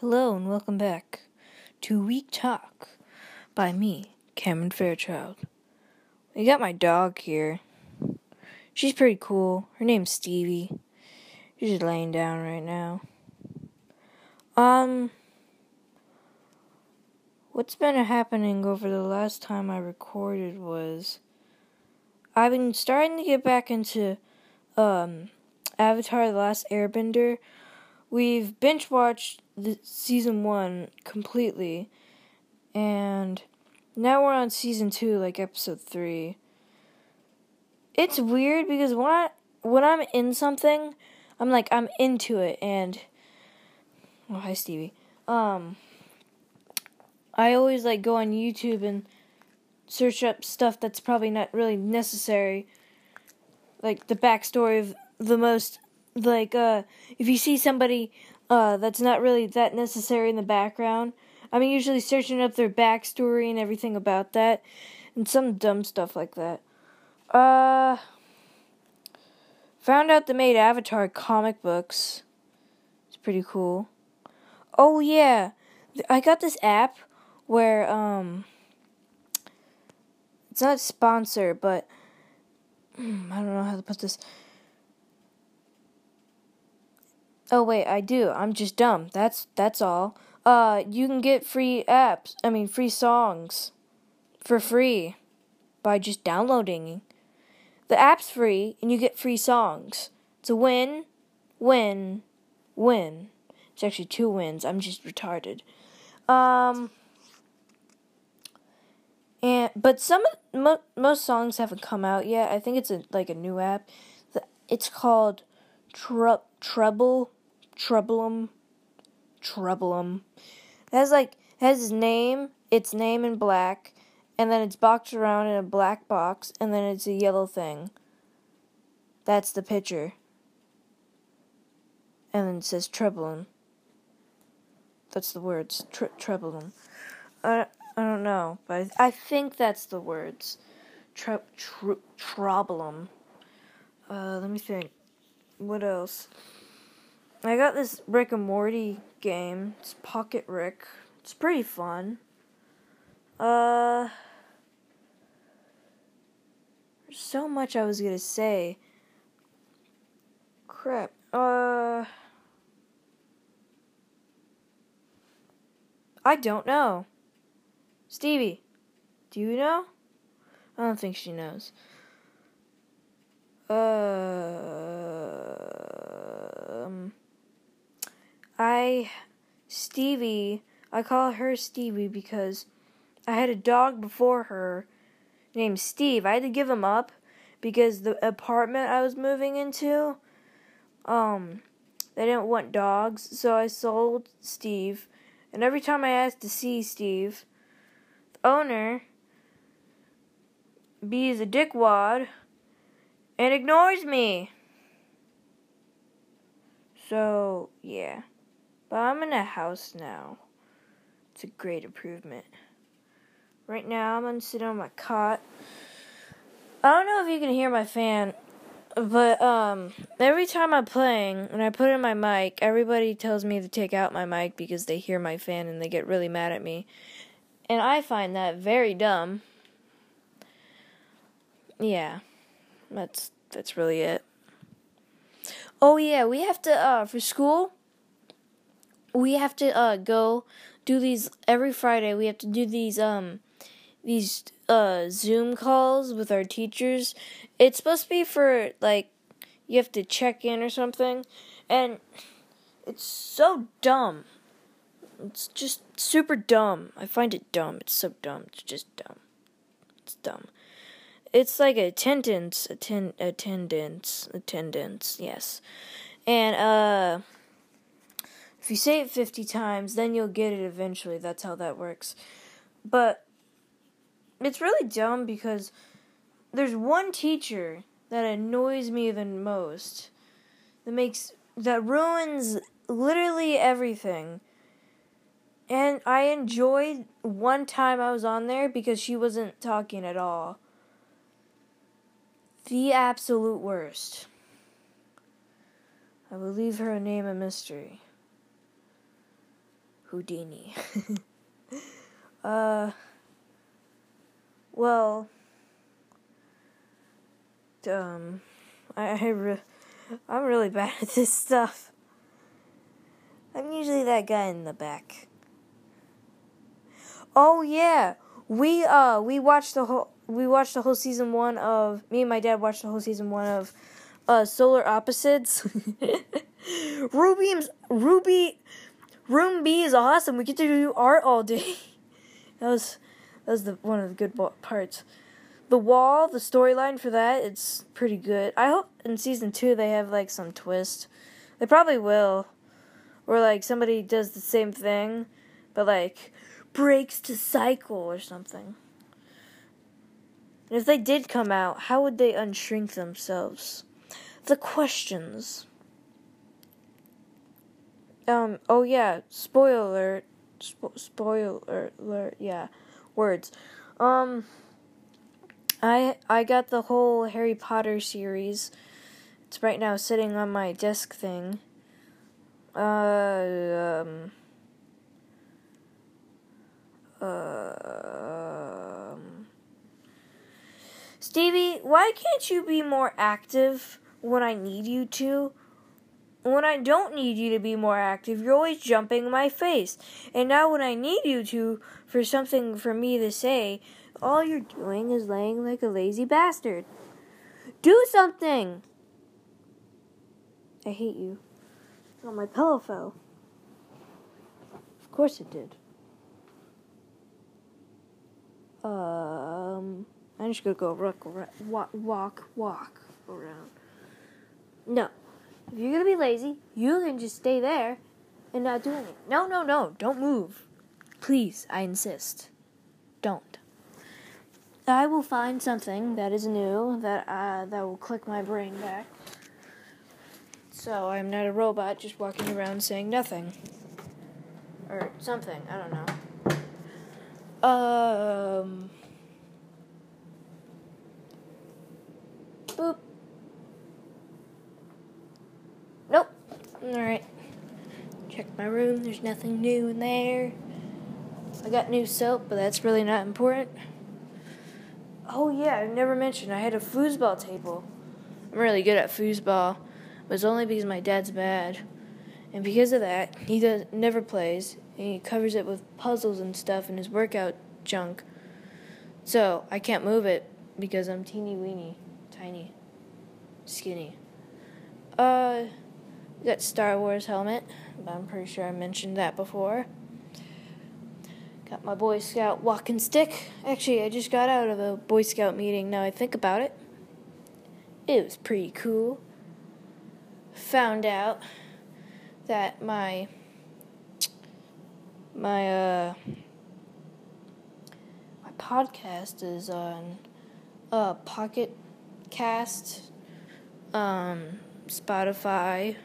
Hello and welcome back to Week Talk by me, Cameron Fairchild. We got my dog here. She's pretty cool. Her name's Stevie. She's just laying down right now. What's been happening over the last time I recorded was I've been starting to get back into Avatar: The Last Airbender. We've binge-watched Season 1 completely, and now we're on Season 2, like Episode 3. It's weird because when I'm in something, I'm into it, and... Oh, hi, Stevie. I always, go on YouTube and search up stuff that's probably not really necessary, like the backstory of the most... if you see somebody that's not really that necessary in the background, I'm usually searching up their backstory and everything about that, and some dumb stuff like that. Found out they made Avatar comic books. It's pretty cool. Oh, yeah. I got this app where, it's not sponsored, but, I don't know how to put this. Oh, wait, I do. I'm just dumb. That's all. You can get free songs for free by just downloading. The app's free, and you get free songs. It's a win, win, win. It's actually 2 wins. I'm just retarded. But most songs haven't come out yet. I think it's a new app. It's called Troublem. It has its name in black, and then it's boxed around in a black box, and then it's a yellow thing. That's the picture. And then it says Troublem. That's the words. Troublem. I don't know, but I think that's the words. Troublem. Let me think. What else? I got this Rick and Morty game. It's Pocket Rick. It's pretty fun. There's so much I was gonna say. Crap. I don't know. Stevie, do you know? I don't think she knows. I call her Stevie because I had a dog before her named Steve. I had to give him up because the apartment I was moving into, they didn't want dogs, so I sold Steve. And every time I asked to see Steve, the owner is a dickwad and ignores me. So, yeah. But I'm in a house now. It's a great improvement. Right now, I'm gonna sit on my cot. I don't know if you can hear my fan, but every time I'm playing and I put in my mic, everybody tells me to take out my mic because they hear my fan and they get really mad at me. And I find that very dumb. Yeah, that's really it. Oh yeah, we have to for school. We have to go do these every Friday. We have to do these Zoom calls with our teachers. It's supposed to be for you have to check in or something, and it's so dumb. It's just super dumb. I find it dumb. It's so dumb. It's just dumb. It's dumb. It's like attendance, yes. And, if you say it 50 times, then you'll get it eventually. That's how that works. But it's really dumb because there's one teacher that annoys me the most. That ruins literally everything. And I enjoyed one time I was on there because she wasn't talking at all. The absolute worst. I will leave her name a mystery. Houdini. Well, I'm really bad at this stuff. I'm usually that guy in the back. Oh yeah, we watched the whole season 1 of, me and my dad watched the whole season 1 of Solar Opposites. Room B is awesome. We get to do art all day. That was one of the good parts. The Wall, the storyline for that, it's pretty good. I hope in season 2 they have like some twist. They probably will. Or like somebody does the same thing, but like breaks the cycle or something. And if they did come out, how would they unshrink themselves? The questions. Oh yeah, spoiler alert, yeah, words. I got the whole Harry Potter series. It's right now sitting on my desk thing. Stevie, why can't you be more active when I need you to? When I don't need you to be more active, you're always jumping in my face. And now when I need you to, for something for me to say, all you're doing is laying like a lazy bastard. Do something! I hate you. Oh, my pillow fell. Of course it did. I'm just gonna go walk around. No. If you're gonna be lazy, you can just stay there and not do anything. No, don't move. Please, I insist. Don't. I will find something that is new that will click my brain back. So I'm not a robot just walking around saying nothing. Or something, I don't know. Boop. Nope. Alright. Check my room, there's nothing new in there. I got new soap, but that's really not important. Oh yeah, I never mentioned I had a foosball table. I'm really good at foosball, but it's only because my dad's bad. And because of that, he never plays, and he covers it with puzzles and stuff in his workout junk. So, I can't move it because I'm teeny weeny, tiny, skinny. Got Star Wars helmet, but I'm pretty sure I mentioned that before. Got my Boy Scout walking stick. Actually, I just got out of a Boy Scout meeting, now I think about it. It was pretty cool. Found out that my podcast is on Pocket Cast, Spotify,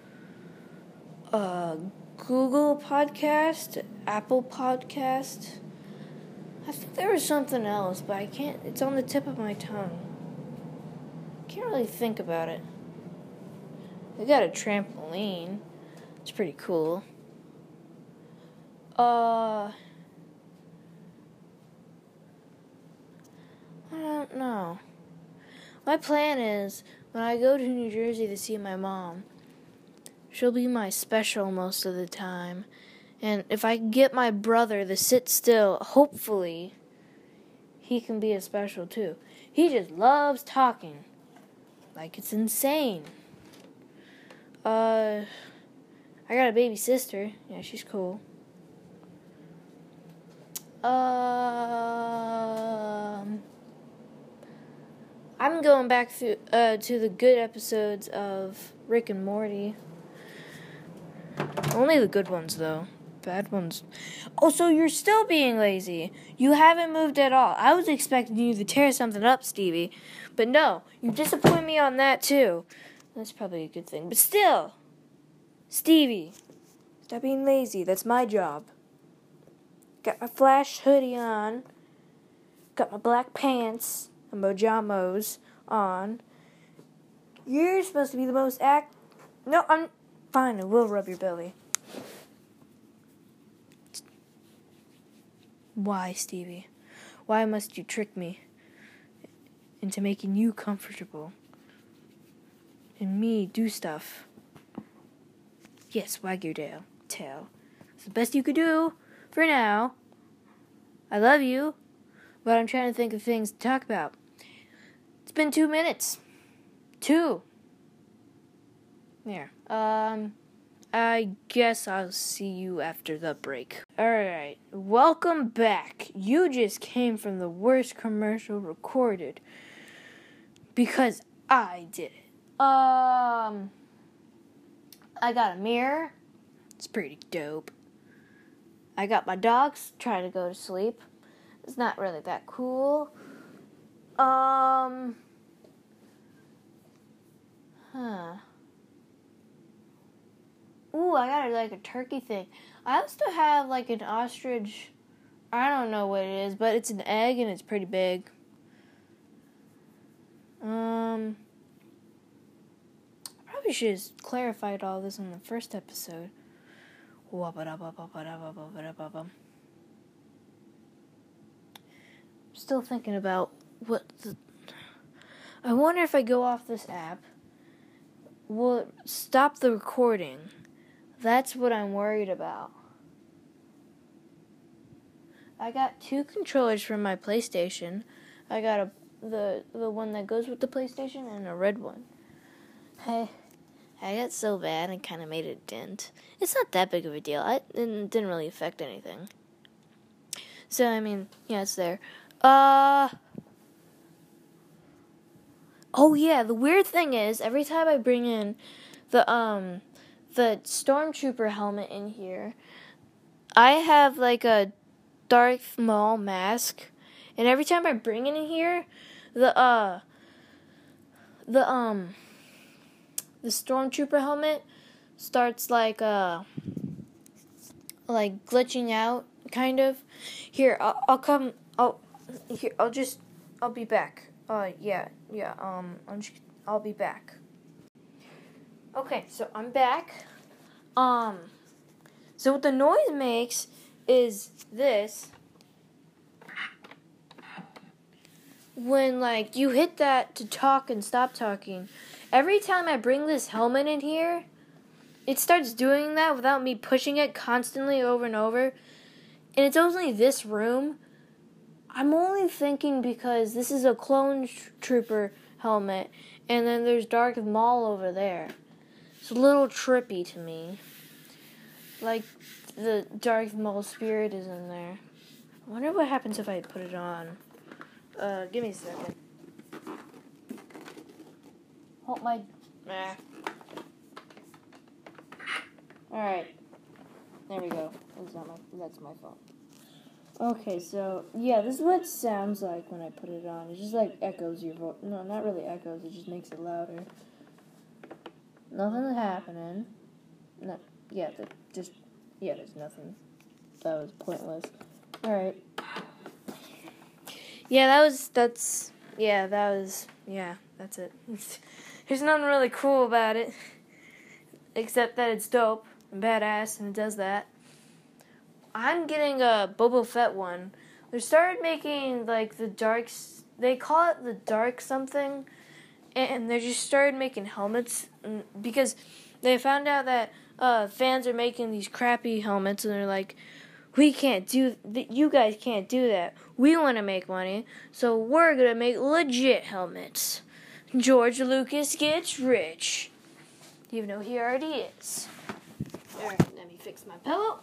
Google Podcast, Apple Podcast. I think there was something else, but I can't. It's on the tip of my tongue. Can't really think about it. They got a trampoline. It's pretty cool. I don't know. My plan is, when I go to New Jersey to see my mom, she'll be my special most of the time. And if I can get my brother to sit still, hopefully, he can be a special too. He just loves talking. Like it's insane. I got a baby sister. Yeah, she's cool. I'm going back to the good episodes of Rick and Morty. Only the good ones, though. Bad ones. Oh, so you're still being lazy. You haven't moved at all. I was expecting you to tear something up, Stevie. But no, you disappoint me on that, too. That's probably a good thing. But still, Stevie, stop being lazy. That's my job. Got my Flash hoodie on. Got my black pants and pajamas on. You're supposed to be the most No, I'm fine. I will rub your belly. Why, Stevie? Why must you trick me into making you comfortable and me do stuff? Yes, wag your tail. It's the best you could do for now. I love you, but I'm trying to think of things to talk about. It's been 2 minutes. 2. There. I guess I'll see you after the break. Alright, welcome back. You just came from the worst commercial recorded. Because I did it. I got a mirror. It's pretty dope. I got my dogs trying to go to sleep. It's not really that cool. Ooh, I got like a turkey thing. I also have like an ostrich. I don't know what it is, but it's an egg and it's pretty big. I probably should have clarified all this in the first episode. Still thinking about I wonder if I go off this app, will it stop the recording? That's what I'm worried about. I got 2 controllers from my PlayStation. I got the one that goes with the PlayStation and a red one. Hey, I got so bad I kind of made a dent. It's not that big of a deal. It didn't really affect anything. So, I mean, yeah, it's there. Oh yeah, the weird thing is, every time I bring in the Stormtrooper helmet in here, I have like a Darth Maul mask, and every time I bring it in here, the Stormtrooper helmet starts like glitching out, kind of. Here, I'll be back. I'll be back. Okay, so I'm back. So what the noise makes is this. When, like, you hit that to talk and stop talking, every time I bring this helmet in here, it starts doing that without me pushing it constantly over and over. And it's only this room. I'm only thinking because this is a clone trooper helmet, and then there's Darth Maul over there. It's a little trippy to me. Like, the Darth Maul spirit is in there. I wonder what happens if I put it on. Give me a second. Hold my... Alright. There we go. That's my fault. Okay, so, yeah, this is what it sounds like when I put it on. It just, like, echoes your voice. No, not really echoes. It just makes it louder. Nothing's happening. No, there's nothing. That was pointless. Alright. That's it. There's nothing really cool about it. Except that it's dope and badass and it does that. I'm getting a Boba Fett one. They started making, like, they call it the dark something, and they just started making helmets, because they found out that fans are making these crappy helmets, and they're like, you guys can't do that. We want to make money, so we're going to make legit helmets. George Lucas gets rich. Even though he already is. Alright, let me fix my pillow.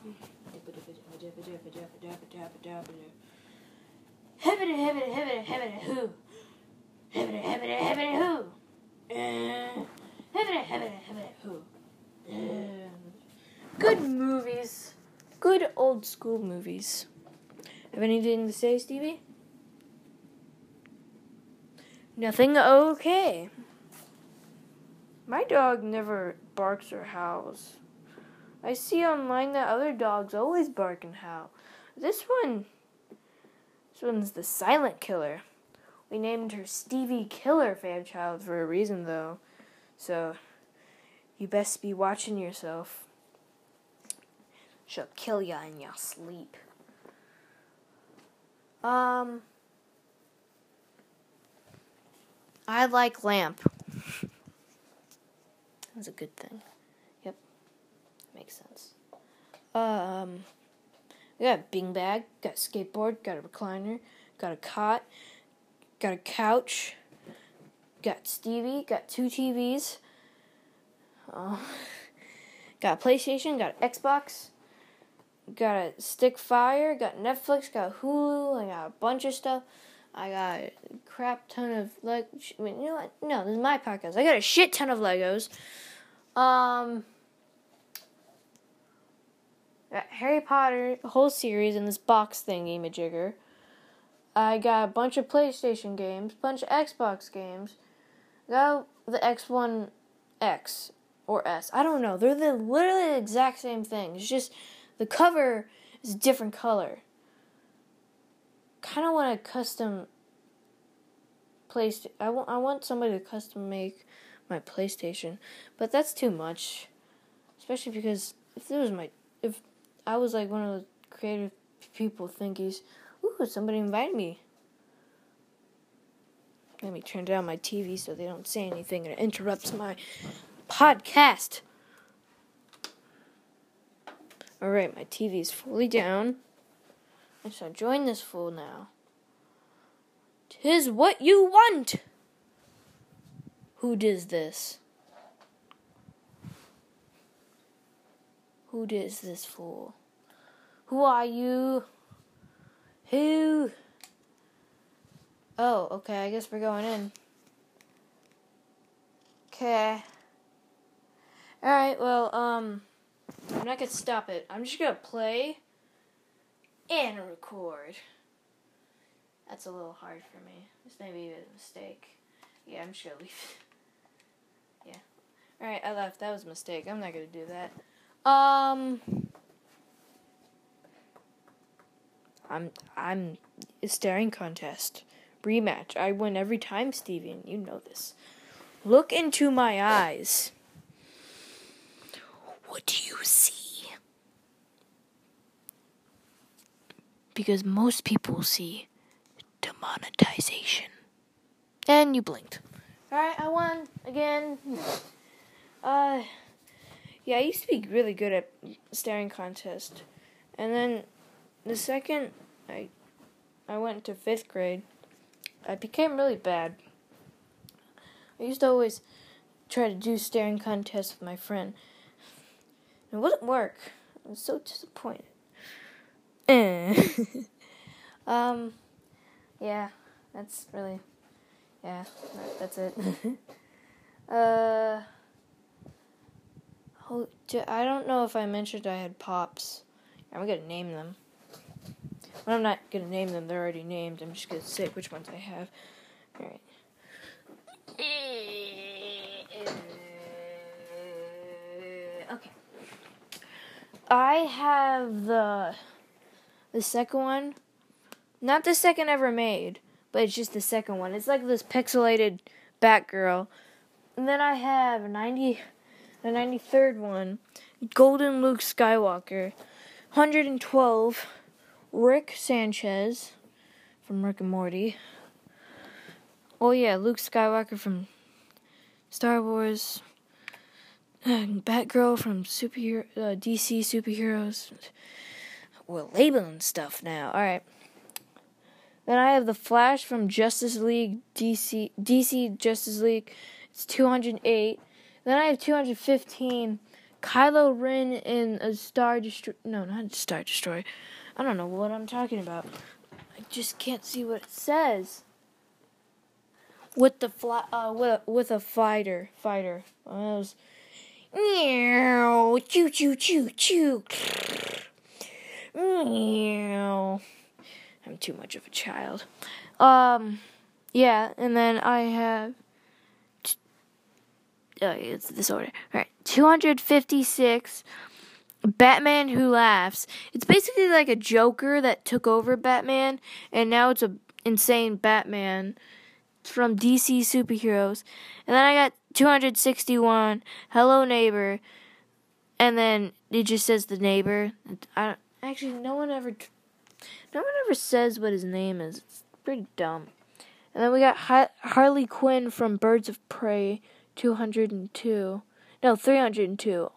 Good movies. Good old school movies. Have anything to say, Stevie? Nothing? Okay. My dog never barks or howls. I see online that other dogs always bark and howl. This one's the silent killer. We named her Stevie Killer Fanchild for a reason, though. So, you best be watching yourself. She'll kill ya in your sleep. I like lamp. That's a good thing. Yep. Makes sense. We got a beanbag, got a skateboard, got a recliner, got a cot, got a couch, got Stevie, got 2 TVs, got a PlayStation, got an Xbox, got a Stick Fire, got Netflix, got Hulu, I got a bunch of stuff. I got a crap ton of you know what? No, this is my podcast. I got a shit ton of Legos. Got Harry Potter, the whole series in this box thingy majigger. I got a bunch of PlayStation games, bunch of Xbox games. I got the X1 X or S. I don't know. They're literally the exact same thing. It's just the cover is a different color. Kind of want a custom PlayStation. I want somebody to custom make my PlayStation, but that's too much. Especially because if I was like one of those creative people thinkies, ooh, somebody invited me. Let me turn down my TV so they don't say anything and it interrupts my podcast. Alright, my TV is fully down. I shall join this fool now. 'Tis what you want! Who does this? Who does this fool? Who are you? Who? Oh, okay, I guess we're going in. Okay. Alright, well, I'm not gonna stop it. I'm just gonna play and record. That's a little hard for me. This may be a mistake. Yeah, I'm just gonna leave. Yeah. Alright, I left. That was a mistake. I'm not gonna do that. I'm a staring contest. Rematch. I win every time, Steven. You know this. Look into my eyes. What do you see? Because most people see demonetization. And you blinked. Alright, I won again. Yeah, I used to be really good at staring contest. And then the second I went to 5th grade, I became really bad. I used to always try to do staring contests with my friend. It wouldn't work. I was so disappointed. Yeah, that's really, yeah, that's it. I don't know if I mentioned I had Pops. I'm gonna name them. Well, I'm not gonna name them, they're already named. I'm just gonna say which ones I have. Alright. Okay. I have the second one. Not the second ever made, but it's just the second one. It's like this pixelated Batgirl. And then I have the 93rd one, Golden Luke Skywalker. 112, Rick Sanchez from Rick and Morty. Oh yeah, Luke Skywalker from Star Wars. Batgirl from DC superheroes. We're labeling stuff now. Alright. Then I have the Flash from Justice League, DC Justice League. It's 208. Then I have 215. Kylo Ren in a Star Destroyer. No, not a Star Destroyer. I don't know what I'm talking about. I just can't see what it says. With the with a fighter. Those. Meow, choo choo choo choo. Meow. I'm too much of a child. Yeah, and then I have. It's this order. All right, 256. Batman Who Laughs. It's basically like a Joker that took over Batman, and now it's a insane Batman. It's from DC superheroes. And then I got 261. Hello Neighbor. And then it just says the neighbor. Actually, no one ever. No one ever says what his name is. It's pretty dumb. And then we got Harley Quinn from Birds of Prey 202. No, 302.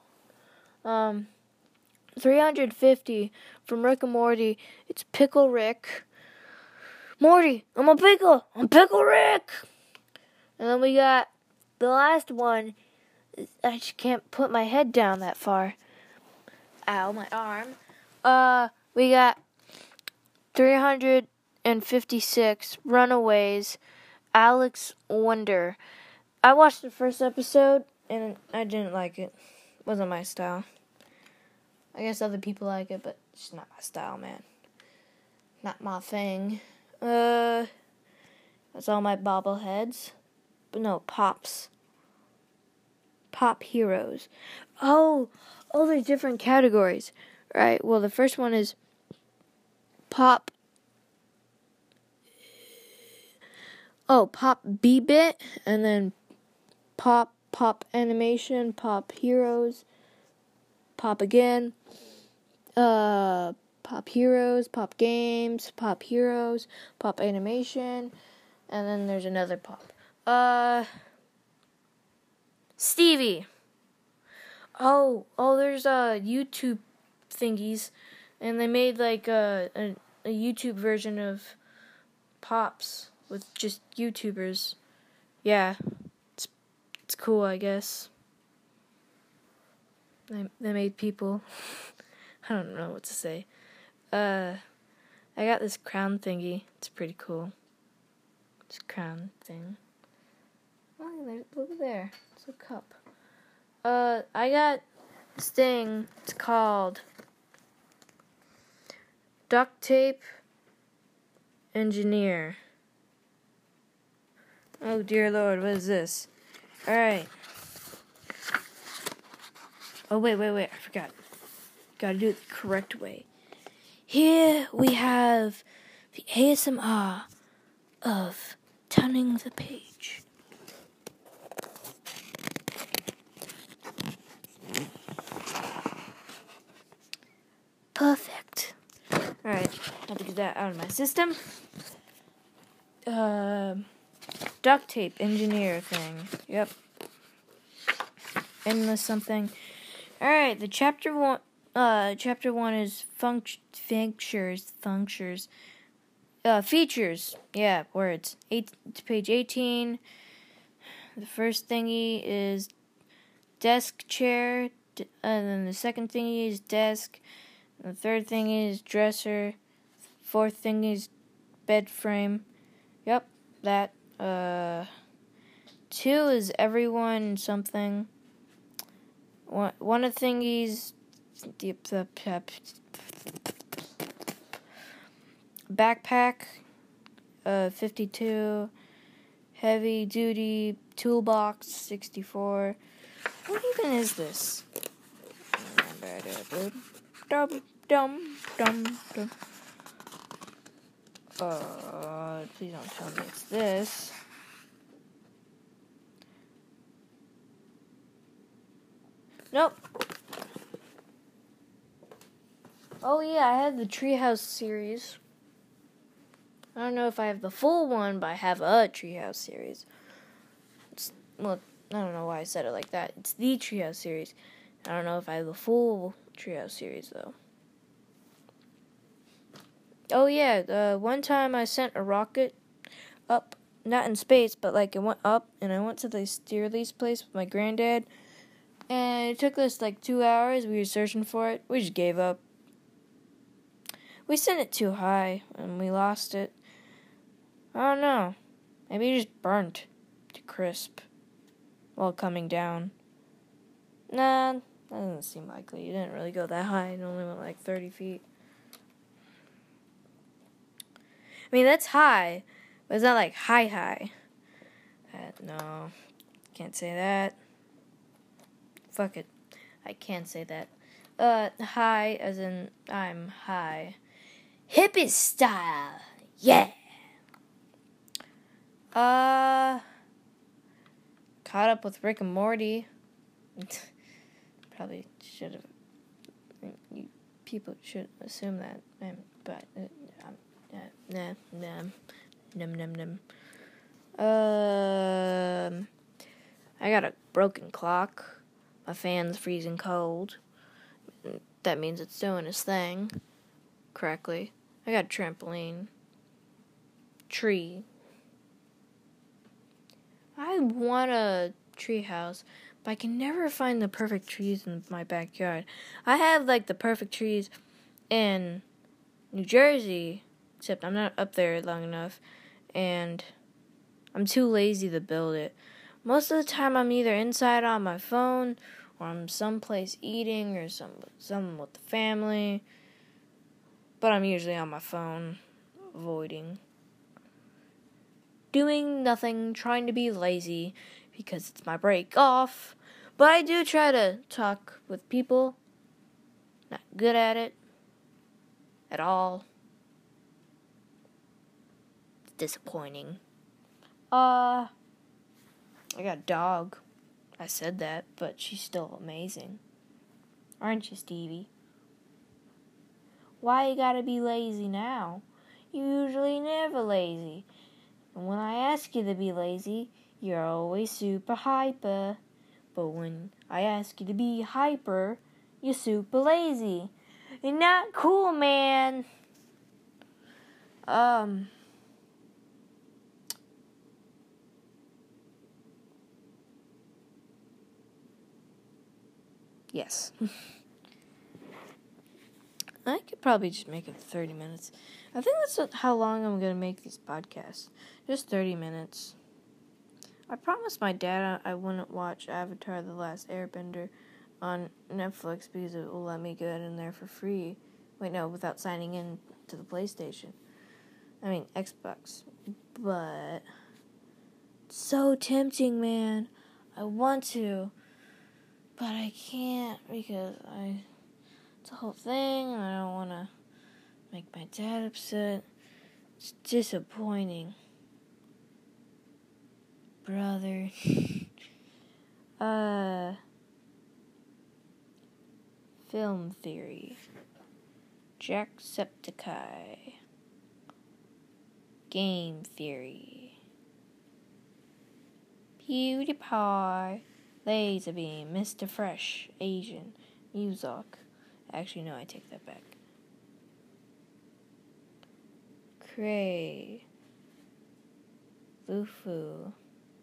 350 from Rick and Morty. It's Pickle Rick. Morty, I'm a pickle. I'm Pickle Rick. And then we got the last one. I just can't put my head down that far. Ow, my arm. We got 356 Runaways. Alex Wonder. I watched the first episode and I didn't like it. Wasn't my style. I guess other people like it, but it's not my style, man. Not my thing. That's all my bobbleheads. But no, Pops. Pop heroes. Oh, there's different categories. Right, well, the first one is Pop. Pop B-Bit, and then Pop Animation, Pop Heroes, Pop again, Pop Heroes, Pop Games, Pop Heroes, Pop Animation, and then there's another Pop. Stevie. There's YouTube thingies, and they made like a YouTube version of Pops with just YouTubers. Yeah, it's cool, I guess. They made people. I don't know what to say. I got this crown thingy. It's pretty cool. This crown thing. Oh, look there. It's a cup. I got this thing. It's called Duct Tape Engineer. Oh dear Lord, what is this? Alright. Oh, wait, I forgot. Gotta do it the correct way. Here we have the ASMR of turning the page. Perfect. Alright, have to get that out of my system. Duct tape engineer thing. Yep. Endless something. Alright, the chapter one is features. Yeah, words. Page 18. The first thingy is desk chair, and then the second thingy is desk, and the third thingy is dresser, fourth thingy is bed frame. Yep, that. 2 is everyone something. One of the thingies, backpack, 52, heavy duty toolbox, 64. What even is this? Please don't tell me it's this. Nope. Oh yeah, I have the Treehouse series. I don't know if I have the full one, but I have a Treehouse series. I don't know why I said it like that. It's the Treehouse series. I don't know if I have the full Treehouse series, though. Oh yeah, one time I sent a rocket up, not in space, but like it went up, and I went to the Steerley's place with my granddad, and it took us like 2 hours. We were searching for it. We just gave up. We sent it too high, and we lost it. I don't know. Maybe it just burnt to crisp while coming down. Nah, that doesn't seem likely. It didn't really go that high. It only went like 30 feet. I mean, that's high, but it's not like high. No, can't say that. Fuck it. I can't say that. High as in I'm high. Hippie style. Yeah. Caught up with Rick and Morty. Probably should have. People should assume that, but I got a broken clock. My fan's freezing cold. That means it's doing its thing correctly. I got a trampoline. Tree. I want a tree house, but I can never find the perfect trees in my backyard. I have, the perfect trees in New Jersey, except I'm not up there long enough, and I'm too lazy to build it. Most of the time, I'm either inside on my phone, or I'm someplace eating, or something with the family, but I'm usually on my phone, avoiding. Doing nothing, trying to be lazy, because it's my break off. But I do try to talk with people. Not good at it. At all. It's disappointing. I got a dog. I said that, but she's still amazing. Aren't you, Stevie? Why you gotta be lazy now? You're usually never lazy. And when I ask you to be lazy, you're always super hyper. But when I ask you to be hyper, you're super lazy. You're not cool, man. Yes. I could probably just make it 30 minutes. I think that's how long I'm going to make these podcasts. Just 30 minutes. I promised my dad I wouldn't watch Avatar: The Last Airbender on Netflix because it will let me get in there for free. Wait, no, without signing in to the PlayStation. I mean, Xbox. But it's so tempting, man. I want to, but I can't because it's a whole thing, and I don't want to make my dad upset. It's disappointing. Brother. Film theory. Jacksepticeye. Game theory. PewDiePie. Laser Beam. Mr. Fresh. Asian. Muzak. Actually, no, I take that back. Cray. Lufu.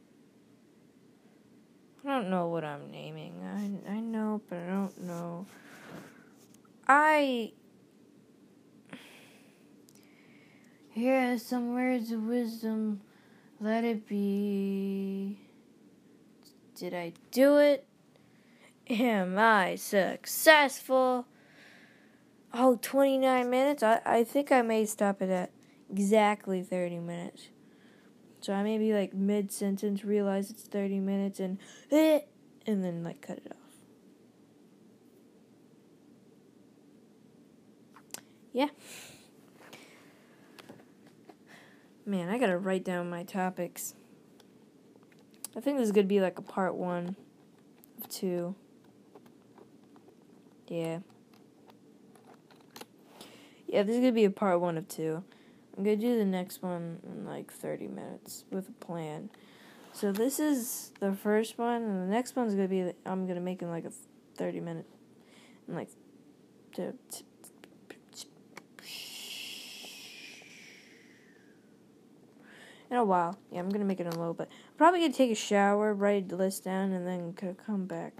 I don't know what I'm naming. I know, but I don't know. Here are some words of wisdom. Let it be. Did I do it? Am I successful? Oh, 29 minutes? I think I may stop it at exactly 30 minutes. So I may be mid-sentence, realize it's 30 minutes, and then cut it off. Yeah. Man, I gotta write down my topics. I think this is gonna be a part 1 of 2. Yeah. Yeah, this is gonna be a part 1 of 2. I'm gonna do the next one in 30 minutes with a plan. So this is the first one, and the next one's gonna be I'm gonna make in a 30-minute, in in a while. Yeah, I'm gonna make it in a little bit. I'm probably gonna take a shower, write the list down, and then come back.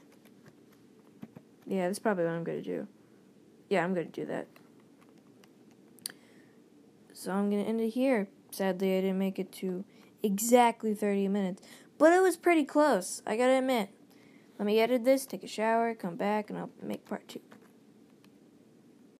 Yeah, that's probably what I'm gonna do. Yeah, I'm gonna do that. So I'm going to end it here. Sadly, I didn't make it to exactly 30 minutes. But it was pretty close, I gotta admit. Let me edit this, take a shower, come back, and I'll make part 2.